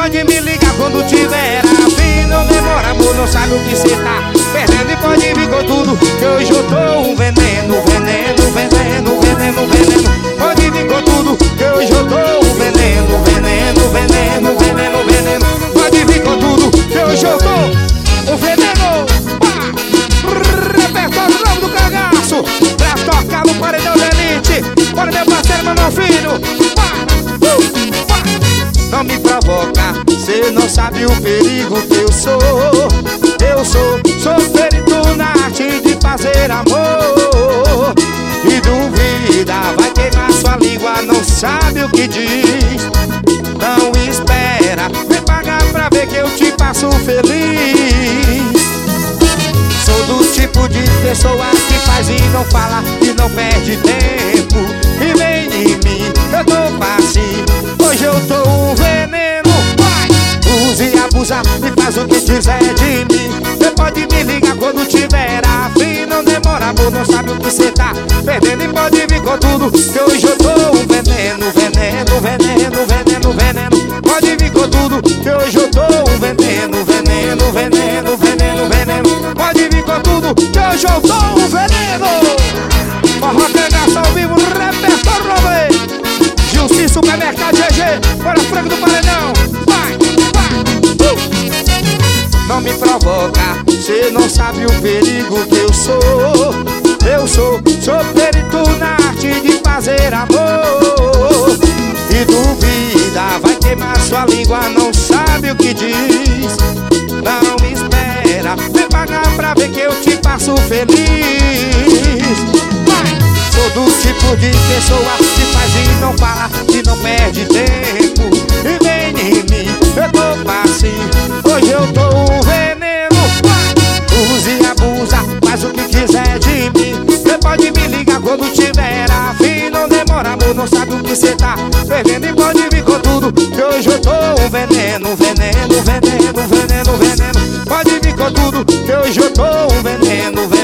pode me ligar quando tiver afim. Não demora, amor, não sabe o que cê tá perdendo. E pode vir com tudo, que hoje eu tô um veneno, veneno, veneno, veneno, veneno. Pode vir com tudo, que hoje eu tô um veneno, veneno, veneno, veneno, veneno. Pode vir com tudo, que hoje eu tô um veneno. Repertório novo do Cagaço, pra tocar no paredão da elite. Bora, meu parceiro, meu filho. Não me provoca, cê não sabe o perigo que eu sou. Eu sou perito na arte de fazer amor. E duvida, vai queimar sua língua, não sabe o que diz. Não espera, vem pagar pra ver que eu te faço feliz. Sou do tipo de pessoa que faz e não fala, e não perde tempo. E vem em mim, eu tô fácil, hoje eu tô um veneno. Vai, use e abusa, me faz o que quiser de mim. Você pode me ligar quando tiver afim. Não demora, amor, não sabe o que cê tá perdendo. E pode vir com tudo, que hoje eu tô um veneno, veneno, veneno, veneno, veneno. Pode vir com tudo, que hoje eu tô um veneno, veneno, veneno, veneno, veneno. Pode vir com tudo, que hoje eu tô um veneno. Forró Cagaço ao vivo, repertório novo. Gilci Supermercado GG, bora frango do paredão. Vai, vai, Não me provoca, cê não sabe o perigo que eu sou. Eu sou perito na arte de fazer amor. E duvida, vai queimar sua língua, não sabe o que diz. Não me espera, vem pagar pra ver que eu te faço feliz. Sou do tipo de pessoa que faz e não fala, e não perde tempo. E vem em mim, eu tô fácil, hoje eu tô um veneno. Use e abusa, faz o que quiser de mim. Você pode me ligar quando tiver afim. Não demora, amor, não sabe o que cê tá perdendo. E pode vir com tudo, que hoje eu tô um veneno, veneno, veneno, veneno, veneno. Pode vir com tudo, que hoje eu tô um veneno, veneno.